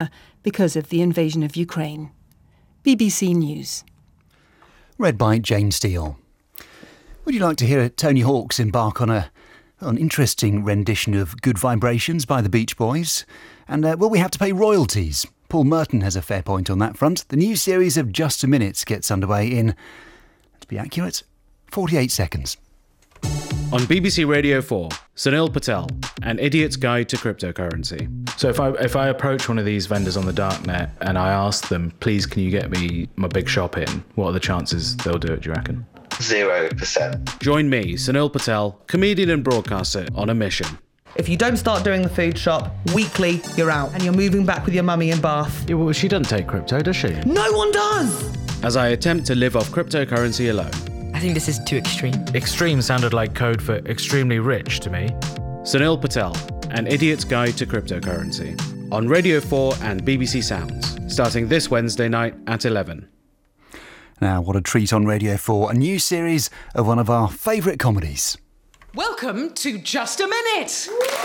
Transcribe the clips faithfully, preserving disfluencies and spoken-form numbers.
because of the invasion of Ukraine. B B C News. Read by Jane Steele. Would you like to hear Tony Hawk's embark on a an interesting rendition of Good Vibrations by the Beach Boys? And uh, will we have to pay royalties? Paul Merton has a fair point on that front. The new series of Just a Minute gets underway in, to be accurate, forty-eight seconds. On B B C Radio four, Sunil Patel, An Idiot's Guide to Cryptocurrency. So if I if I approach one of these vendors on the darknet and I ask them, please can you get me my big shop in, what are the chances they'll do it, do you reckon? Zero percent. Join me, Sunil Patel, comedian and broadcaster, on a mission. If you don't start doing the food shop, weekly, you're out. And you're moving back with your mummy in Bath. Yeah, well, she doesn't take crypto, does she? No one does! As I attempt to live off cryptocurrency alone. I think this is too extreme. Extreme sounded like code for extremely rich to me. Sunil Patel, An Idiot's Guide to Cryptocurrency. On Radio four and B B C Sounds, starting this Wednesday night at eleven. Now, what a treat on Radio four, a new series of one of our favourite comedies. Welcome to Just a Minute!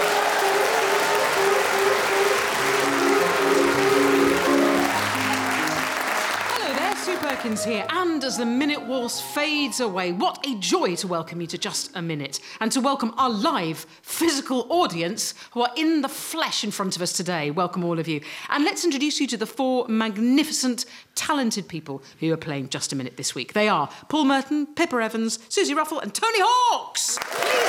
Sue Perkins here, and as the minute waltz fades away, what a joy to welcome you to Just a Minute, and to welcome our live physical audience who are in the flesh in front of us today. Welcome all of you. And let's introduce you to the four magnificent, talented people who are playing Just a Minute this week. They are Paul Merton, Pippa Evans, Susie Ruffle and Tony Hawks.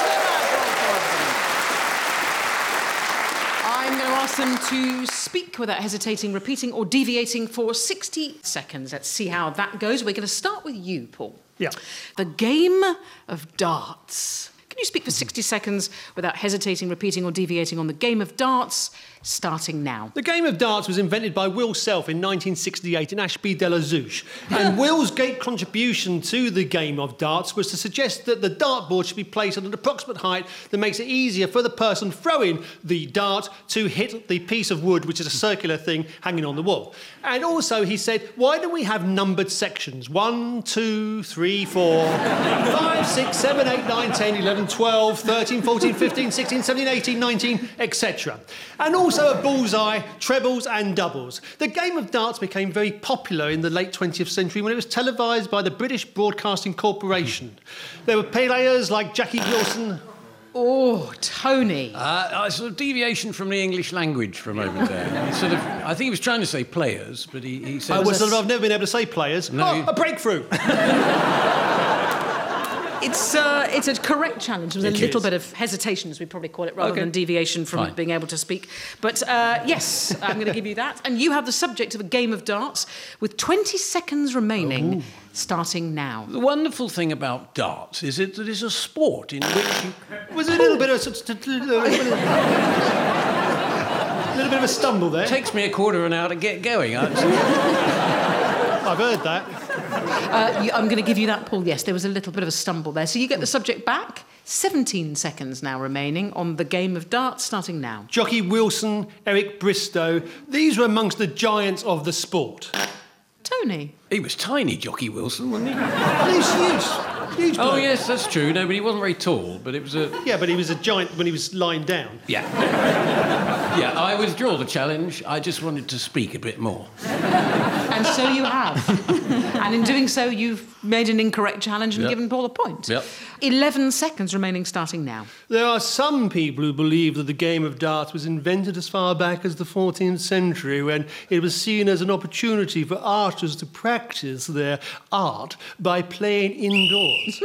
I'm going to ask them to speak without hesitating, repeating or deviating for sixty seconds. Let's see how that goes. We're going to start with you, Paul. Yeah. The game of darts. Can you speak for sixty seconds without hesitating, repeating or deviating on the game of darts, starting now? The game of darts was invented by Will Self in nineteen sixty-eight in Ashby-de-la-Zouch. And Will's great contribution to the game of darts was to suggest that the dartboard should be placed at an approximate height that makes it easier for the person throwing the dart to hit the piece of wood, which is a circular thing hanging on the wall. And also he said, why don't we have numbered sections? One, two, three, four, five, six, seven, eight, nine, ten, eleven, twelve, thirteen, fourteen, fifteen, sixteen, seventeen, eighteen, nineteen, et cetera. And also a bullseye, trebles and doubles. The game of darts became very popular in the late twentieth century when it was televised by the British Broadcasting Corporation. There were players like Jackie Wilson. Oh, Tony. Uh, a sort of deviation from the English language for a moment there. Sort of, I think he was trying to say players, but he, he said... I was, I've never been able to say players. No. Oh, a breakthrough. It's uh, it's a correct challenge. There was a It little is. bit of hesitation, as we probably call it, rather Okay. than deviation from Fine. being able to speak. But uh, yes, I'm going to give you that. And you have the subject of a game of darts with twenty seconds remaining, starting now. The wonderful thing about darts is it that it's a sport in which you... Was it a little bit of a, a little bit of a stumble there? It takes me a quarter of an hour to get going. I- I've heard that. Uh, you, I'm going to give you that, Paul. Yes, there was a little bit of a stumble there. So you get the subject back. seventeen seconds now remaining on the game of darts, starting now. Jockey Wilson, Eric Bristow, these were amongst the giants of the sport. Tony. He was tiny, Jockey Wilson, wasn't he? He was huge, huge Oh, bloke. yes, that's true. No, but he wasn't very tall, but it was a... Yeah, but he was a giant when he was lying down. Yeah. Yeah, I withdraw the challenge. I just wanted to speak a bit more. And so you have. And in doing so, you've made an incorrect challenge and Yep. given Paul a point. Yep. eleven seconds remaining, starting now. There are some people who believe that the game of darts was invented as far back as the fourteenth century, when it was seen as an opportunity for archers to practice their art by playing indoors.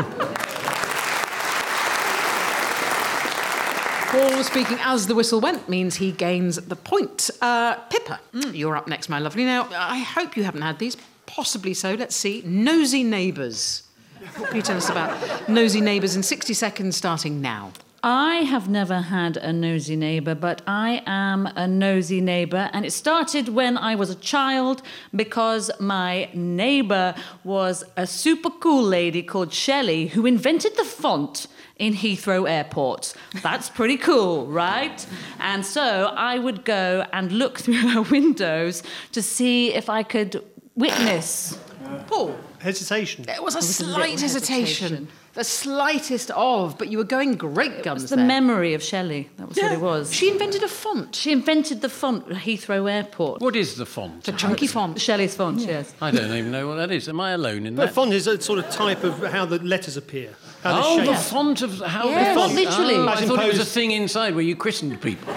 Paul speaking as the whistle went means he gains the point. Uh, Pippa, you're up next, my lovely. Now, I hope you haven't had these. Possibly so. Let's see. Nosy Neighbours. What can you tell us about Nosy Neighbours in sixty seconds, starting now? I have never had a nosy neighbour, but I am a nosy neighbour, and it started when I was a child because my neighbour was a super cool lady called Shelley who invented the font in Heathrow Airport. That's pretty cool, right? And so I would go and look through her windows to see if I could witness. Paul? hesitation. There was a was a slight little hesitation. hesitation. The slightest of, but you were going great guns It's the there. memory of Shelley. That was what Yeah. it was. She invented a font. She invented the font at Heathrow Airport. What is the font? The chunky font. Shelley's font, yes. I don't even know what that is. Am I alone in The that? font is a sort of type of how the letters appear. How Oh, they're the shaped. font of how Yeah, the not font. literally. Oh, I As thought it was a imposed- thing inside where you christened people.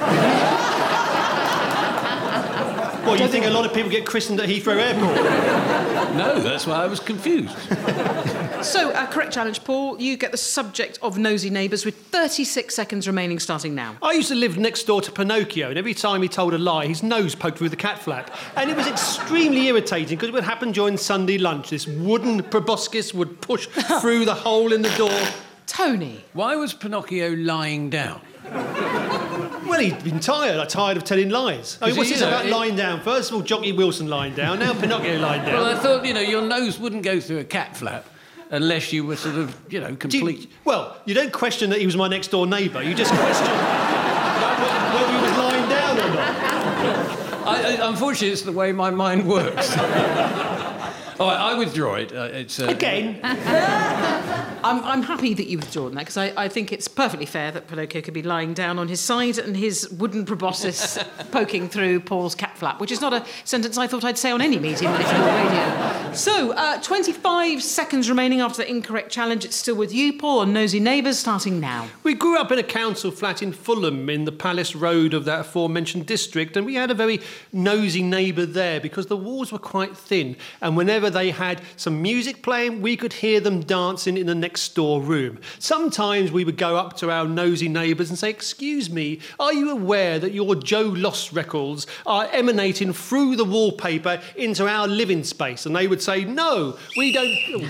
Well, you think a lot of people get christened at Heathrow Airport? No, that's why I was confused. So, uh, correct challenge, Paul. You get the subject of Nosy Neighbours with thirty-six seconds remaining starting now. I used to live next door to Pinocchio, and every time he told a lie, his nose poked through the cat flap. And it was extremely irritating because it would happen during Sunday lunch. This wooden proboscis would push through the hole in the door. Tony. Why was Pinocchio lying down? Well, he'd been tired. I'm tired of telling lies. I mean, Is what's he, this you know, about it- lying down? First of all, Jockey Wilson lying down, now Pinocchio lying down. Well, I thought, you know, your nose wouldn't go through a cat flap unless you were sort of, you know, Do you- complete. well, you don't question that he was my next door neighbour. You just question about whether, whether he was lying down or not. I, I, unfortunately, it's the way my mind works. All right, I withdraw it. Uh, it's uh, Again. I'm, I'm happy that you've withdrawn that because I, I think it's perfectly fair that Pinocchio could be lying down on his side and his wooden proboscis poking through Paul's cat flap, which is not a sentence I thought I'd say on any meeting on radio. So, uh, twenty-five seconds remaining after the incorrect challenge. It's still with you, Paul, on Nosy Neighbours, starting now. We grew up in a council flat in Fulham in the Palace Road of that aforementioned district, and we had a very nosy neighbour there because the walls were quite thin, and whenever they had some music playing, we could hear them dancing in the next door room. Sometimes we would go up to our nosy neighbours and say, "Excuse me, are you aware that your Joe Loss records are emanating through the wallpaper into our living space?" And they would say, "No, we don't."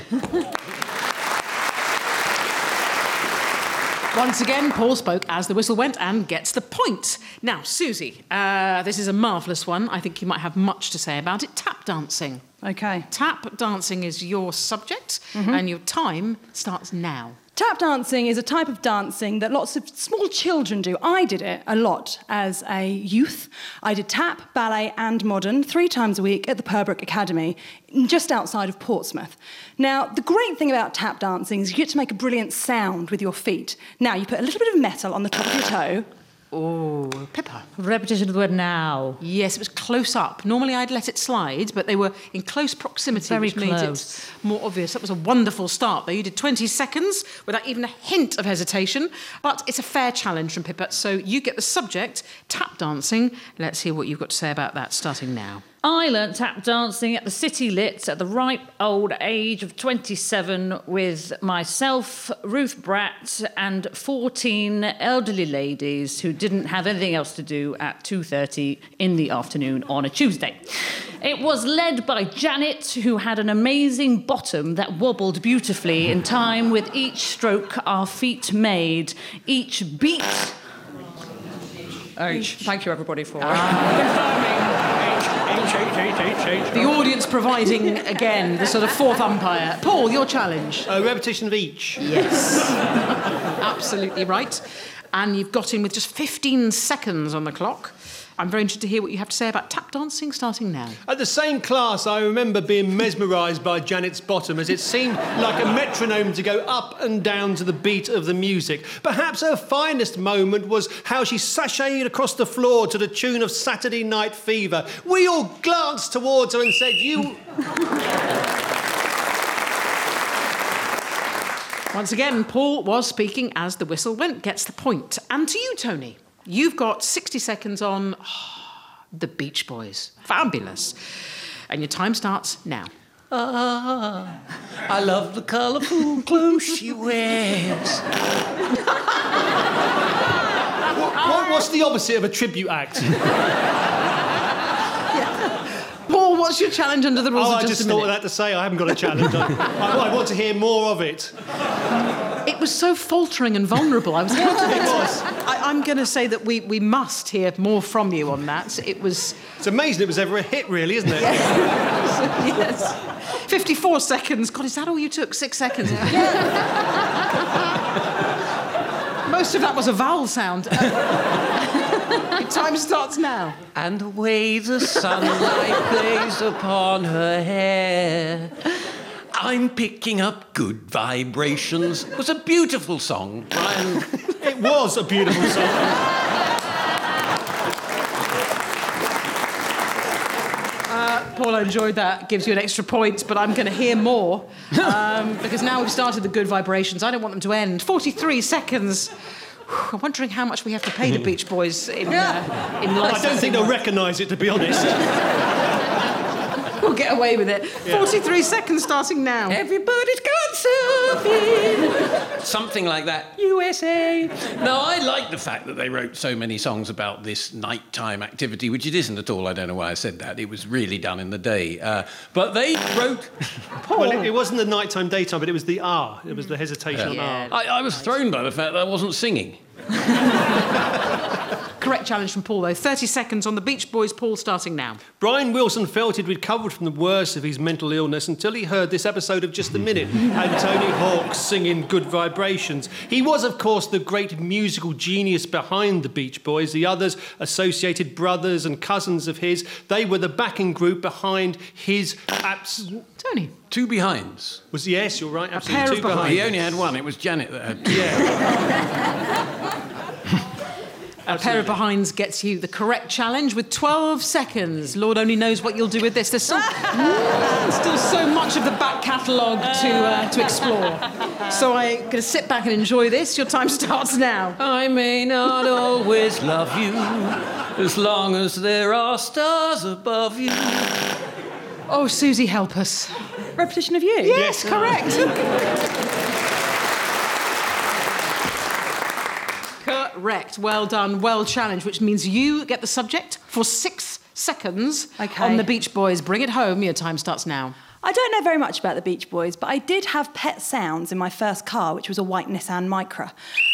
Once again, Paul spoke as the whistle went and gets the point. Now, Susie, uh, this is a marvellous one. I think you might have much to say about it. Tap dancing. OK. Tap dancing is your subject, and your time starts now. Tap dancing is a type of dancing that lots of small children do. I did it a lot as a youth. I did tap, ballet and modern three times a week at the Purbrook Academy, just outside of Portsmouth. Now, the great thing about tap dancing is you get to make a brilliant sound with your feet. Now, you put a little bit of metal on the top of your toe. Oh, Pippa. Repetition of the word now. Yes, it was close up. Normally I'd let it slide, but they were in close proximity, Very which made close. it more obvious. That was a wonderful start, though. You did twenty seconds without even a hint of hesitation, but it's a fair challenge from Pippa. So you get the subject, tap dancing. Let's hear what you've got to say about that, starting now. I learnt tap dancing at the City Lit at the ripe old age of twenty-seven with myself, Ruth Bratt, and fourteen elderly ladies who didn't have anything else to do at two thirty in the afternoon on a Tuesday. It was led by Janet, who had an amazing bottom that wobbled beautifully in time with each stroke our feet made, each beat. H. Thank you, everybody, for The audience providing, again, the sort of fourth umpire. Paul, your challenge. A repetition of each. Yes. Absolutely right. And you've got in with just fifteen seconds on the clock. I'm very interested to hear what you have to say about tap dancing, starting now. At the same class, I remember being mesmerised by Janet's bottom as it seemed like a metronome to go up and down to the beat of the music. Perhaps her finest moment was how she sashayed across the floor to the tune of Saturday Night Fever. We all glanced towards her and said, "You..." Once again, Paul was speaking as the whistle went, gets the point. And to you, Tony, you've got sixty seconds on oh, the Beach Boys. Fabulous. And your time starts now. Ah, I love the colourful clothes she wears. What, what's the opposite of a tribute act? Paul, what's your challenge under the rules Oh, of I just, just a thought minute? of that to say. I haven't got a challenge. I, I, I want to hear more of it. It was so faltering and vulnerable. I was it was. I, I'm going to say that we, we must hear more from you on that. It was... It's amazing it was ever a hit, really, isn't it? Yes. fifty-four seconds. God, is that all you took? Six seconds. Most of that was a vowel sound. Uh, your time starts now. And the way the sunlight plays upon her hair, I'm picking up good vibrations. It was a beautiful song, Brian. It was a beautiful song. Paul, I enjoyed that. Gives you an extra point, but I'm going to hear more um, because now we've started the good vibrations. I don't want them to end. forty-three seconds. Whew, I'm wondering how much we have to pay the Beach Boys in, uh, in I don't think they'll recognise it, to be honest. We'll get away with it. Yeah. forty-three seconds starting now. Everybody's gone surfing. Something like that. U S A. No, I like the fact that they wrote so many songs about this nighttime activity, which it isn't at all. I don't know why I said that. It was really done in the day. Uh, but they wrote... Well, it, it wasn't the nighttime, daytime, but it was the R. It was the hesitation yeah. on R. I, I was thrown by the fact that I wasn't singing. Correct challenge from Paul, though. thirty seconds on the Beach Boys. Paul, starting now. Brian Wilson felt he'd recovered from the worst of his mental illness until he heard this episode of Just a Minute and Tony Hawk singing Good Vibrations. He was, of course, the great musical genius behind the Beach Boys. The others, associated brothers and cousins of his, they were the backing group behind his... Abs- Tony. Two behinds. Was Yes, you're right, absolutely. A pair two of behinds. behinds. He only had one. It was Janet that had two. Yeah. A pair of behinds gets you the correct challenge with twelve seconds. Lord only knows what you'll do with this. There's still, still so much of the back catalogue to, uh, to explore. So I'm going to sit back and enjoy this. Your time starts now. I may not always love you as long as there are stars above you. Oh, Susie, help us. Repetition of you? Yes, correct. Correct. Well done. Well challenged, which means you get the subject for six seconds Okay. on the Beach Boys. Bring it home. Your time starts now. I don't know very much about the Beach Boys, but I did have pet sounds in my first car, which was a white Nissan Micra.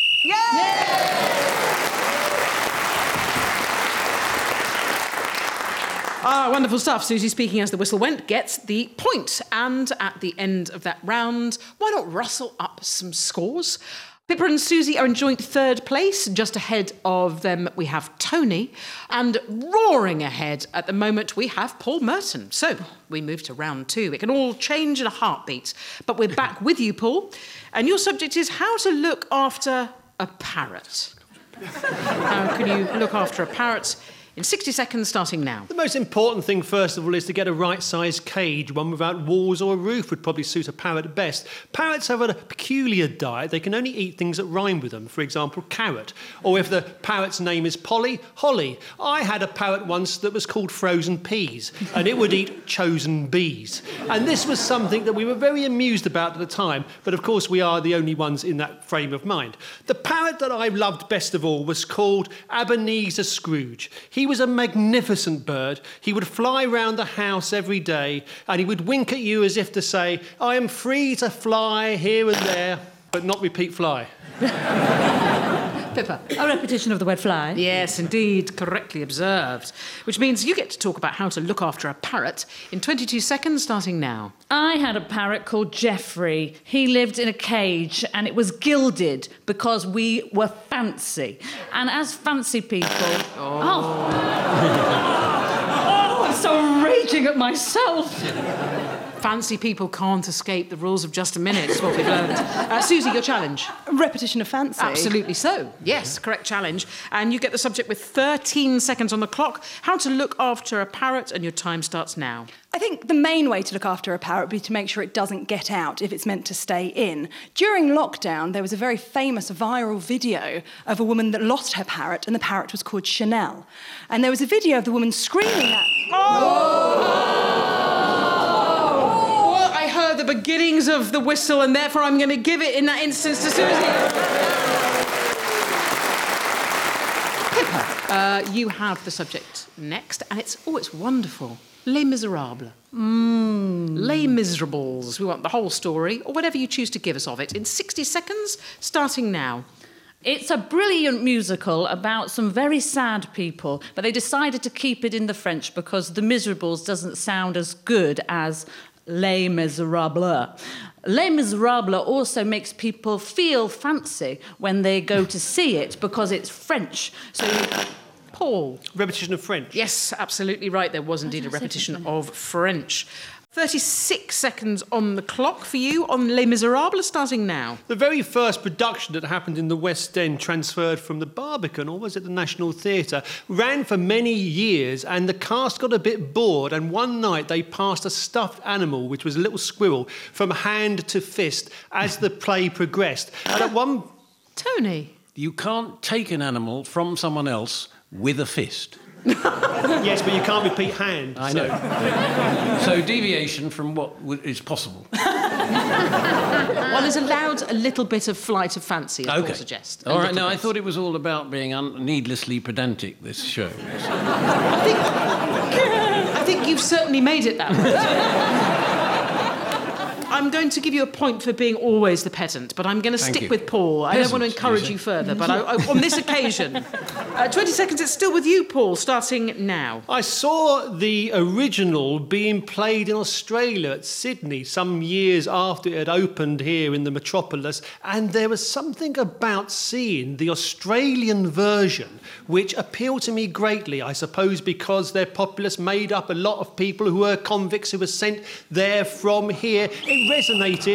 Ah, wonderful stuff. Susie, speaking as the whistle went, gets the point. And at the end of that round, why not rustle up some scores? Pippa and Susie are in joint third place. Just ahead of them, we have Tony. And roaring ahead at the moment, we have Paul Merton. So we move to round two. It can all change in a heartbeat. But we're back with you, Paul. And your subject is how to look after a parrot. How can you look after a parrot? In sixty seconds, starting now. The most important thing, first of all, is to get a right-sized cage. One without walls or a roof would probably suit a parrot best. Parrots have a peculiar diet. They can only eat things that rhyme with them. For example, carrot. Or if the parrot's name is Polly, holly. I had a parrot once that was called Frozen Peas, and it would eat chosen bees. And this was something that we were very amused about at the time, but of course we are the only ones in that frame of mind. The parrot that I loved best of all was called Ebenezer Scrooge. He He was a magnificent bird. He would fly round the house every day and he would wink at you as if to say, I am free to fly here and there, but not repeat fly. Pippa. A repetition of the word fly. Yes, indeed, correctly observed. Which means you get to talk about how to look after a parrot in twenty-two seconds, starting now. I had a parrot called Geoffrey. He lived in a cage and it was gilded because we were fancy. And as fancy people... Oh. Oh, oh I'm so raging at myself. Fancy people can't escape the rules of Just a Minute, is what we've learned. Uh, Susie, your challenge. Repetition of fancy. Absolutely so. Yes, correct challenge. And you get the subject with thirteen seconds on the clock. How to look after a parrot, and your time starts now. I think the main way to look after a parrot would be to make sure it doesn't get out if it's meant to stay in. During lockdown, there was a very famous viral video of a woman that lost her parrot, and the parrot was called Chanel. And there was a video of the woman screaming at... Oh! I heard the beginnings of the whistle, and therefore I'm going to give it in that instance to Susie. Pippa, uh, you have the subject next, and it's, oh, it's wonderful. Les Miserables. Mm. Les Miserables. We want the whole story, or whatever you choose to give us of it, in sixty seconds, starting now. It's a brilliant musical about some very sad people, but they decided to keep it in the French because The Miserables doesn't sound as good as Les Miserables. Les Miserables also makes people feel fancy when they go to see it because it's French. So, Paul. Repetition of French. Yes, absolutely right. There was indeed a repetition of French. thirty-six seconds on the clock for you on Les Miserables, starting now. The very first production that happened in the West End, transferred from the Barbican, or was it the National Theatre, ran for many years, and the cast got a bit bored, and one night they passed a stuffed animal, which was a little squirrel, from hand to fist as the play progressed. And at one... Tony? You can't take an animal from someone else with a fist. Yes, but you can't repeat hand. I so. know. So deviation from what w- is possible. One is allowed a little bit of flight of fancy, as Okay. Paul suggests. All A right, little now I bit. thought it was all about being un- needlessly pedantic, this show. I think, I think you've certainly made it that way. I'm going to give you a point for being always the pedant, but I'm going to Thank stick you. with Paul. I Peasant, don't want to did you encourage say? you further, but I, I, on this occasion, uh, twenty seconds, it's still with you, Paul, starting now. I saw the original being played in Australia at Sydney some years after it had opened here in the metropolis, and there was something about seeing the Australian version which appealed to me greatly, I suppose because their populace made up a lot of people who were convicts who were sent there from here. It resonated.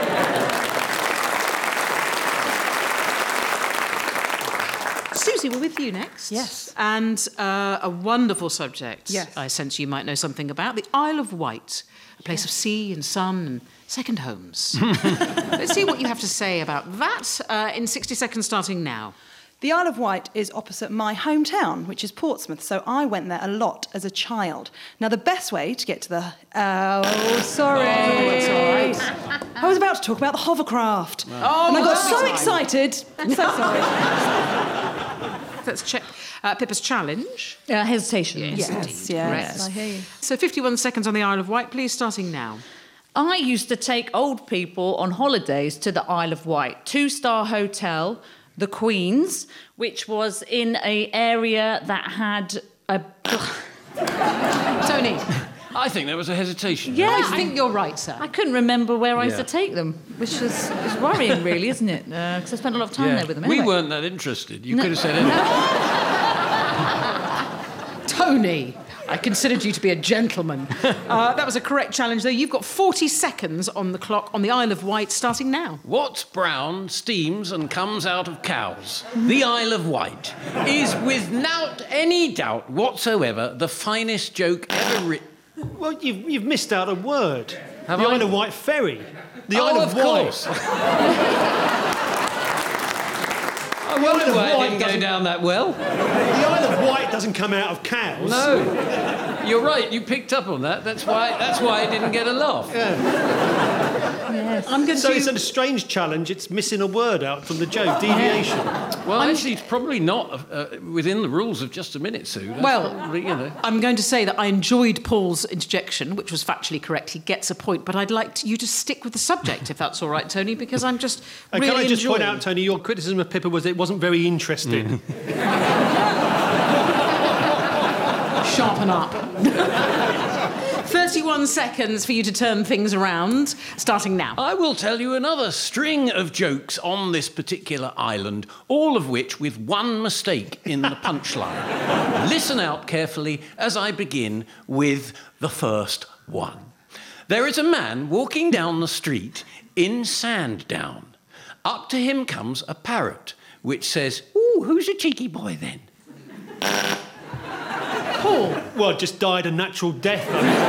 Susie, we're with you next. Yes. And uh, a wonderful subject, Yes. I sense you might know something about, the Isle of Wight, a place of sea and sun and second homes. Let's see what you have to say about that uh, in sixty seconds, starting now. The Isle of Wight is opposite my hometown, which is Portsmouth, so I went there a lot as a child. Now, the best way to get to the... Oh, sorry. Oh, that's all right. I was about to talk about the hovercraft. Oh, and I got that's so fine. excited. I'm so sorry. Let's check. Uh, Pippa's challenge. Uh, hesitation. Yes, Yes, indeed. yes, Correct. I hear you. So fifty-one seconds on the Isle of Wight, please, starting now. I used to take old people on holidays to the Isle of Wight, two-star hotel, the Queen's, which was in an area that had a... Tony. I think there was a hesitation. Yeah, I think you're right, sir. I couldn't remember where I used Yeah. to take them, which is, is worrying, really, isn't it? Because I spent a lot of time Yeah. there with them. We Anyway. weren't that interested. You No. could have said anything. Tony, I considered you to be a gentleman. Uh, that was a correct challenge, though. You've got forty seconds on the clock on the Isle of Wight, starting now. What's brown, steams and comes out of cows? The Isle of Wight is, without any doubt whatsoever, the finest joke ever written. Well, you've, you've missed out a word. Have the I? Isle of Wight ferry. The Oh, Isle of, of Wight. course. I wonder Isle of why it Wight didn't go doesn't- down that well. The Isle of Wight doesn't come out of cows. No, you're right. You picked up on that. That's why. That's why I didn't get a laugh. I'm going So to... it's a strange challenge. It's missing a word out from the joke. Deviation. Well, actually, it's probably not uh, within the rules of just a minute, Sue. That's Well, probably, you know. I'm going to say that I enjoyed Paul's interjection, which was factually correct. He gets a point, but I'd like to, you to stick with the subject, if that's all right, Tony, because I'm just And really can I just enjoying... point out, Tony, your criticism of Pippa was it wasn't very interesting. Sharpen up. thirty-one seconds for you to turn things around, starting now. I will tell you another string of jokes on this particular island, all of which with one mistake in the punchline. Listen out carefully as I begin with the first one. There is a man walking down the street in Sandown. Up to him comes a parrot, which says, "Ooh, who's a cheeky boy then?" Paul. Well, just died a natural death.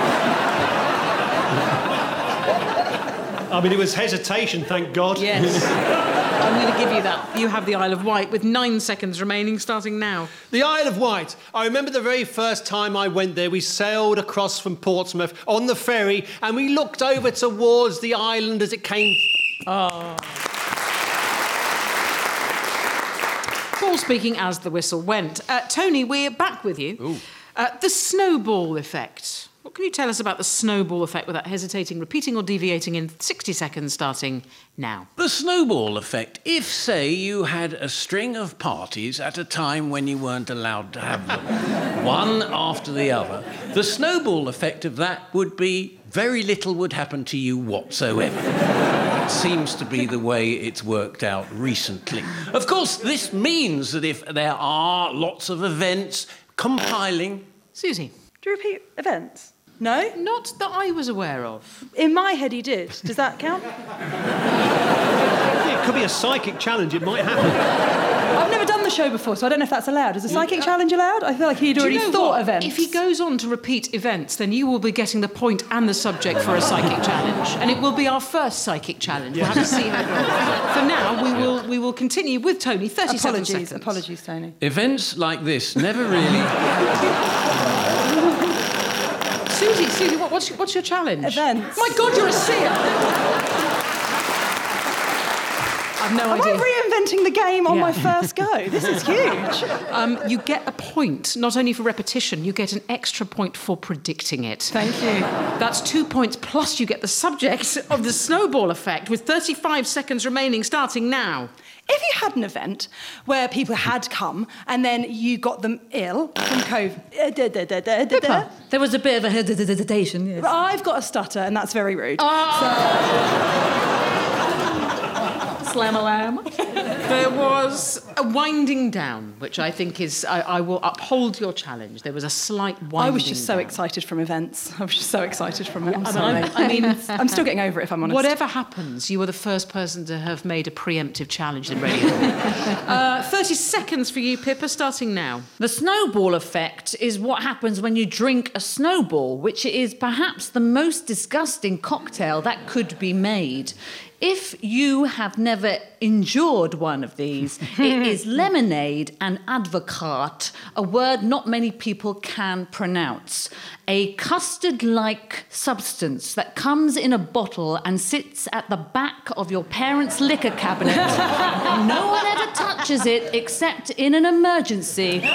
I mean, it was hesitation, thank God. Yes. I'm going to give you that. You have the Isle of Wight with nine seconds remaining, starting now. The Isle of Wight. I remember the very first time I went there, we sailed across from Portsmouth on the ferry and we looked over towards the island as it came... Oh. Paul speaking as the whistle went. Uh, Tony, we're back with you. Uh, the snowball effect. What can you tell us about the snowball effect without hesitating, repeating or deviating in sixty seconds, starting now? The snowball effect. If, say, you had a string of parties at a time when you weren't allowed to have them, one after the other, the snowball effect of that would be very little would happen to you whatsoever. It seems to be the way it's worked out recently. Of course, this means that if there are lots of events compiling... Susie. Do you repeat events? No? Not that I was aware of. In my head he did. Does that count? It could be a psychic challenge, it might happen. I've never done the show before, so I don't know if that's allowed. Is a psychic challenge allowed? I feel like he'd Do already you know thought what? events. If he goes on to repeat events, then you will be getting the point and the subject for a psychic challenge. And it will be our first psychic challenge. We'll have to see how it goes. For now, we will we will continue with Tony. thirty-seven Apologies, seconds. apologies, Tony. Events like this never really... Susie, Susie, what, what's, your, what's your challenge? Events. My God, you're a seer! I've no Am idea. I reinventing the game on Yeah. my first go? This is huge. Um, you get a point, not only for repetition, you get an extra point for predicting it. Thank you. That's two points, plus you get the subject of the snowball effect, with thirty-five seconds remaining, starting now. If you had an event where people had come and then you got them ill from COVID... uh, da, da, da, da, da, da. There was a bit of a hesitation, yes. I've got a stutter and that's very rude. Slam-a-lam. There was a winding down, which I think is... I, I will uphold your challenge. There was a slight winding I was just so down. excited from events. I was just so excited from it. I'm I sorry. mean, I mean, I'm still getting over it, if I'm honest. whatever happens, you were the first person to have made a preemptive challenge in radio. uh, thirty seconds for you, Pippa, starting now. The snowball effect is what happens when you drink a snowball, which is perhaps the most disgusting cocktail that could be made. If you have never endured one of these, it is lemonade and advocaat, a word not many people can pronounce. A custard-like substance that comes in a bottle and sits at the back of your parents' liquor cabinet. No one ever touches it except in an emergency.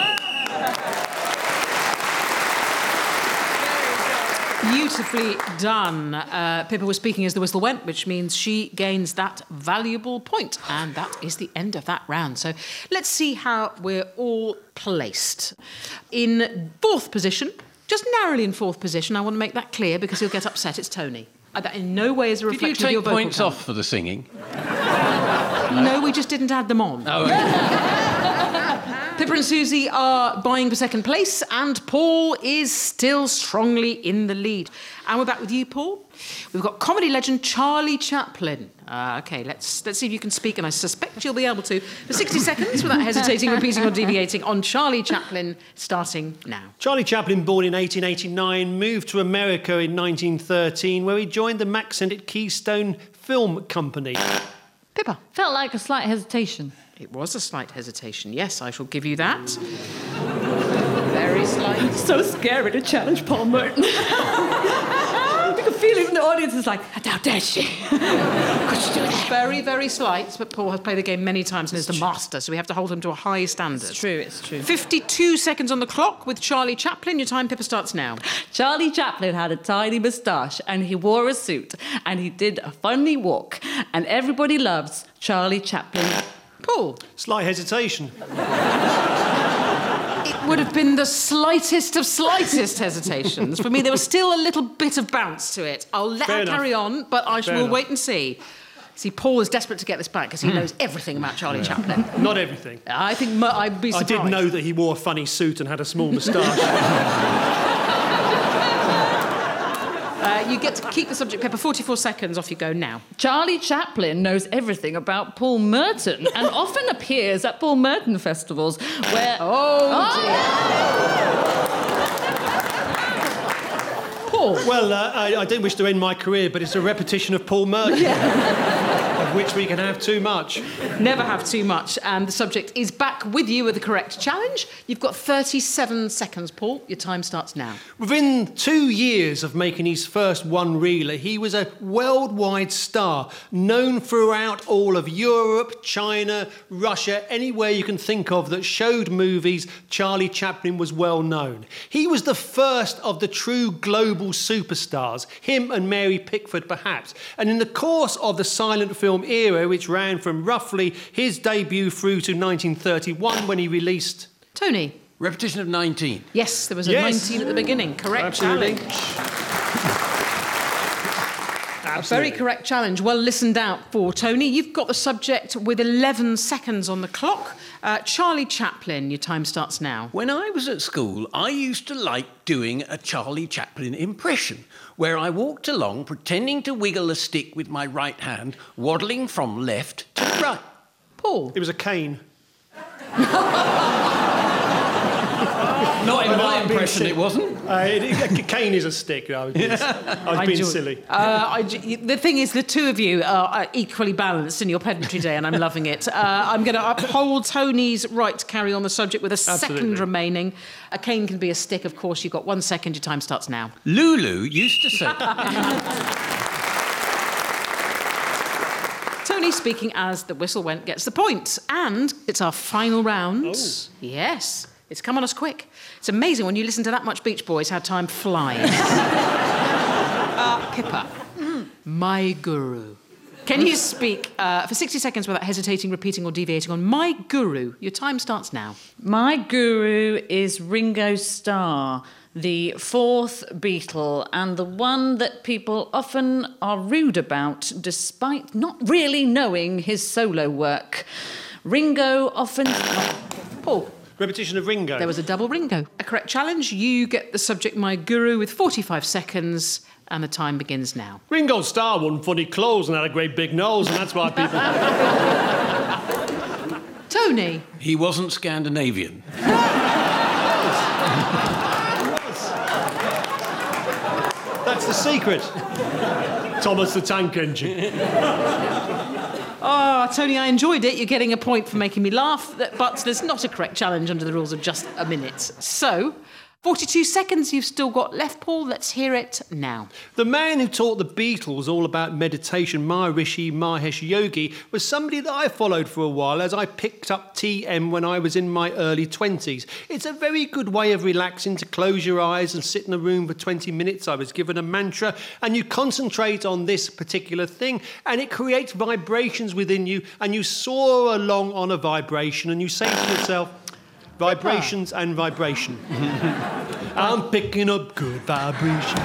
Beautifully done. Uh, Pippa was speaking as the whistle went, which means she gains that valuable point. And that is the end of that round. So let's see how we're all placed. In fourth position, just narrowly in fourth position, I want to make that clear because he'll get upset, it's Tony. Uh, That in no way is a Did you reflection of your take vocal points talent. off for the singing? No, we just didn't add them on. Oh, okay. Pippa and Susie are vying for second place, and Paul is still strongly in the lead. And we're back with you, Paul. We've got comedy legend Charlie Chaplin. Uh, OK, let's let's see if you can speak, and I suspect you'll be able to, for sixty seconds without hesitating, repeating or deviating on Charlie Chaplin, starting now. Charlie Chaplin, born in eighteen eighty-nine, moved to America in nineteen thirteen, where he joined the Max-centred Keystone Film Company. Pippa. Felt like a slight hesitation. It was a slight hesitation. Yes, I shall give you that. Very slight. So scary to challenge Paul Merton. You can feel it in the audience. It's like, how dare she? Could she do that? Very, very slight, but Paul has played the game many times and is the master, so we have to hold him to a high standard. It's true, it's true. fifty-two seconds on the clock with Charlie Chaplin. Your time, Pippa, starts now. Charlie Chaplin had a tiny moustache and he wore a suit and he did a funny walk. And everybody loves Charlie Chaplin. Paul. Slight hesitation. It would have been the slightest of slightest hesitations. For me, there was still a little bit of bounce to it. I'll let Fair her enough. carry on, but I Fair will enough. wait and see. See, Paul is desperate to get this back because he knows everything about Charlie Chaplin. Not everything. I think mu- I'd be I surprised. did know that he wore a funny suit and had a small moustache. Uh, you get to keep the subject, Pippa. forty-four seconds. Off you go now. Charlie Chaplin knows everything about Paul Merton and often appears at Paul Merton festivals where... Oh, dear. Paul. Well, uh, I, I don't wish to end my career, but it's a repetition of Paul Merton, of which we can have too much. Never have too much. And the subject is back with you with the correct challenge. You've got thirty-seven seconds, Paul. Your time starts now. Within two years of making his first one-reeler, he was a worldwide star, known throughout all of Europe, China, Russia, anywhere you can think of that showed movies. Charlie Chaplin was well known. He was the first of the true global superstars, him and Mary Pickford perhaps. And in the course of the silent film era, which ran from roughly his debut through to nineteen thirty-one when he released... Tony. Repetition of nineteen. Yes, there was a Yes. nineteen at the beginning. Correct Absolutely. challenge. A very correct challenge. Well listened out for, Tony. You've got the subject with eleven seconds on the clock. Uh, Charlie Chaplin, your time starts now. When I was at school, I used to like doing a Charlie Chaplin impression, where I walked along pretending to wiggle a stick with my right hand, waddling from left to right. Paul? It was a cane. Not in my impression, it wasn't. Uh, it, it, a cane is a stick. I was being, I was being do- silly. Uh, I, the thing is, the two of you are equally balanced in your pedantry day, and I'm loving it. Uh, I'm going to uphold Tony's right to carry on the subject with a Absolutely. second remaining. A cane can be a stick, of course. You've got one second. Your time starts now. Lulu used to say... Tony, speaking as the whistle went, gets the point. And it's our final round. Oh. Yes. It's come on us quick. It's amazing when you listen to that much Beach Boys how time flies. uh, Pippa, mm. my guru. Can you speak uh, for sixty seconds without hesitating, repeating or deviating on my guru? Your time starts now. My guru is Ringo Starr, the fourth Beatle, and the one that people often are rude about, despite not really knowing his solo work. Ringo often... Oh, Paul. Repetition of Ringo. There was a double Ringo. A correct challenge. You get the subject my guru with forty-five seconds, and the time begins now. Ringo Starr wore funny clothes and had a great big nose, and that's why people... Tony. He wasn't Scandinavian. That's the secret. Thomas the Tank Engine. Oh, Tony, I enjoyed it. You're getting a point for making me laugh, but there's not a correct challenge under the rules of just a minute. So, forty-two seconds you've still got left, Paul. Let's hear it now. The man who taught the Beatles all about meditation, Maharishi Mahesh Yogi, was somebody that I followed for a while as I picked up T M when I was in my early twenties. It's a very good way of relaxing to close your eyes and sit in a room for twenty minutes. I was given a mantra, and you concentrate on this particular thing, and it creates vibrations within you, and you soar along on a vibration, and you say to yourself, vibrations and vibration. I'm picking up good vibrations.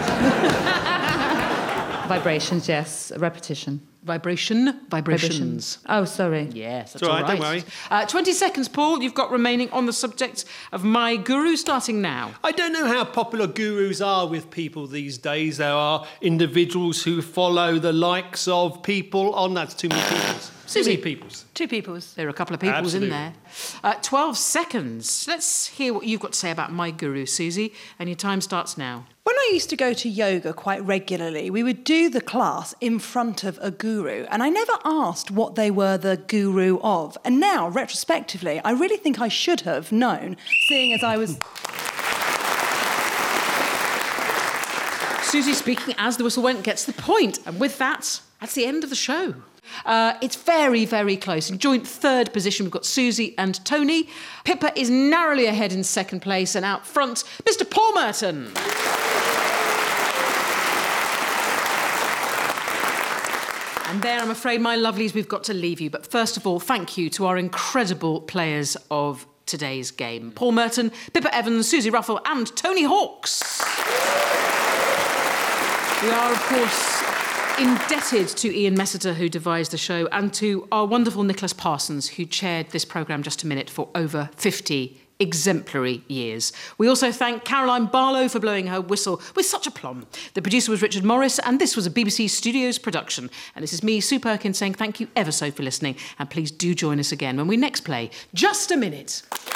Vibrations, yes. Repetition. Vibration, vibrations. Oh, sorry. Yes, that's It's all all right, right. don't worry. Uh, twenty seconds, Paul, you've got remaining on the subject of my guru, starting now. I don't know how popular gurus are with people these days. There are individuals who follow the likes of people on... That's too many peoples. Too Susie. many peoples. Two peoples. There are a couple of peoples Absolutely. in there. Uh, twelve seconds. Let's hear what you've got to say about my guru, Susie, and your time starts now. When I used to go to yoga quite regularly, we would do the class in front of a guru, and I never asked what they were the guru of. And now, retrospectively, I really think I should have known, seeing as I was... Susie, speaking as the whistle went, gets the point. And with that, that's the end of the show. Uh, it's very, very close. In joint third position, we've got Susie and Tony. Pippa is narrowly ahead in second place, and out front, Mister Paul Merton. And there, I'm afraid, my lovelies, we've got to leave you. But first of all, thank you to our incredible players of today's game. Paul Merton, Pippa Evans, Susie Ruffle and Tony Hawks. We are, of course, indebted to Ian Messiter, who devised the show, and to our wonderful Nicholas Parsons, who chaired this programme Just a Minute for over fifty exemplary years. We also thank Caroline Barlow for blowing her whistle with such aplomb. The producer was Richard Morris, and this was a B B C Studios production. And this is me, Sue Perkins, saying thank you ever so for listening, and please do join us again when we next play Just a Minute.